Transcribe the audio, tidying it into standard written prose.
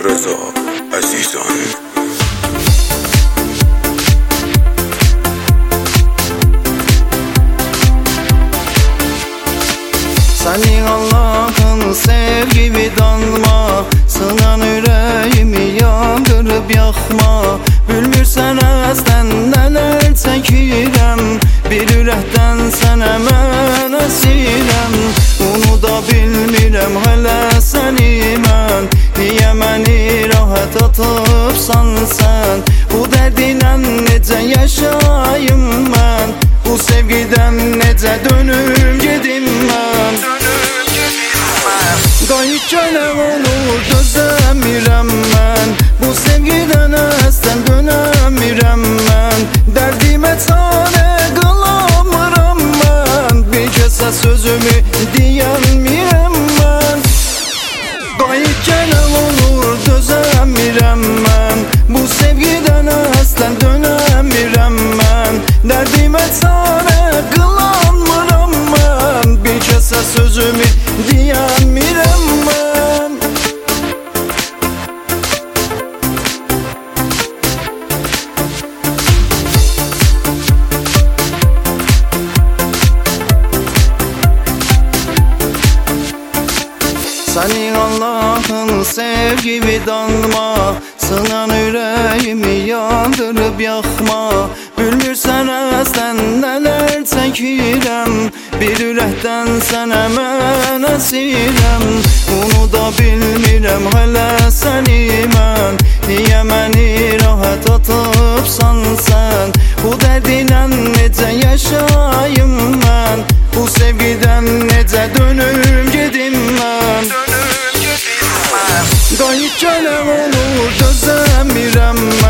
Rıza Azizan. Senin Allah'ın sevgi vidanma, sınan yüreğimi yandırıp yakma. Bilmirsen əzdən nələr çəkirəm, bir ürəkdən sənə mən əsirəm. Unuda bilmirəm hələ səni mən, niyə məni rahat atıbsan sən? Bu dərdinlə necə yaşayım mən, bu sevgidən necə dönüm gedim mən? Qayıt gələm olur dözəmirəm mən, bu sevgidən əsdən dönəmirəm mən. Dərdimə çarə qılamıram mən, bir kəsə sözümü deyəmirəm mən. Qayıt gələm olur dözəmirəm mən, bu sevgidən əsdən dönəmirəm mən. Dərdimə çarə qılamıram mən, bir kəsə sözümü deyəmirəm mən. Senin Allah'ın sevgi vidanma, sınan yüreğimi yandırıp yakma. Bilmirsən əzdən nələr çəkirəm, bir ürəkdən sənə mən əsirəm. Unuda bilmirəm hələ səni mən, niyə məni rahat atıbsan sən? Bu dərdinlə necə yaşayım mən, bu sevgidən necə dönüm gedim mən? Qayıt gələm olur dözəmirəm